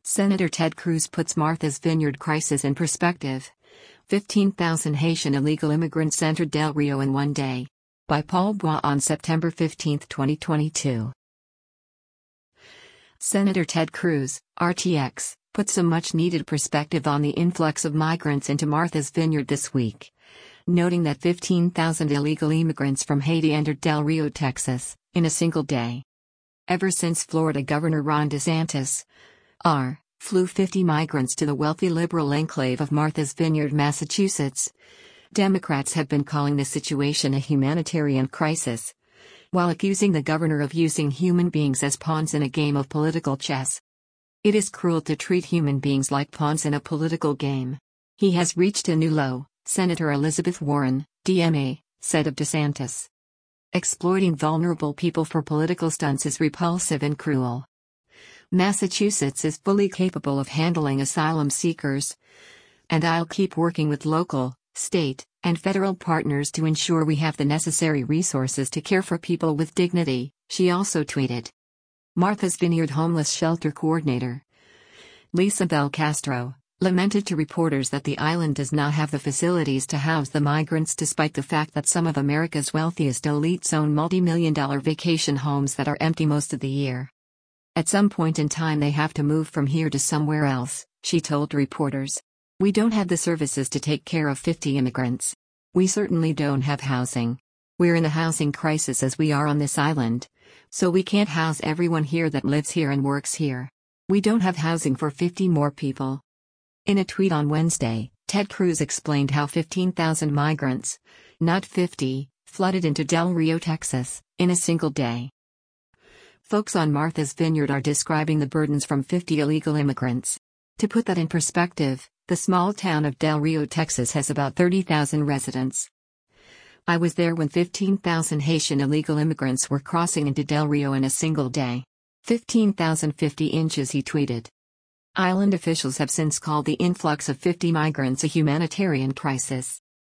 Senator Ted Cruz puts Martha's Vineyard crisis in perspective. 15,000 Haitian illegal immigrants entered Del Rio in one day. By Paul Bois on September 15, 2022. Senator Ted Cruz, RTX, put some much-needed perspective on the influx of migrants into Martha's Vineyard this week, noting that 15,000 illegal immigrants from Haiti entered Del Rio, Texas, in a single day. Ever since Florida Governor Ron DeSantis, flew 50 migrants to the wealthy liberal enclave of Martha's Vineyard, Massachusetts, Democrats have been calling the situation a humanitarian crisis, while accusing the governor of using human beings as pawns in a game of political chess. It is cruel to treat human beings like pawns in a political game. He has reached a new low, Senator Elizabeth Warren, DMA, said of DeSantis. Exploiting vulnerable people for political stunts is repulsive and cruel. Massachusetts is fully capable of handling asylum seekers, and I'll keep working with local, state, and federal partners to ensure we have the necessary resources to care for people with dignity, she also tweeted. Martha's Vineyard homeless shelter coordinator, Lisa Bell Castro, lamented to reporters that the island does not have the facilities to house the migrants despite the fact that some of America's wealthiest elites own multi-million-dollar vacation homes that are empty most of the year. At some point in time they have to move from here to somewhere else, she told reporters. We don't have the services to take care of 50 immigrants. We certainly don't have housing. We're in a housing crisis as we are on this island, so we can't house everyone here that lives here and works here. We don't have housing for 50 more people. In a tweet on Wednesday, Ted Cruz explained how 15,000 migrants, not 50, flooded into Del Rio, Texas, in a single day. Folks on Martha's Vineyard are describing the burdens from 50 illegal immigrants. To put that in perspective, the small town of Del Rio, Texas has about 30,000 residents. I was there when 15,000 Haitian illegal immigrants were crossing into Del Rio in a single day. 15,050 inches, he tweeted. Island officials have since called the influx of 50 migrants a humanitarian crisis.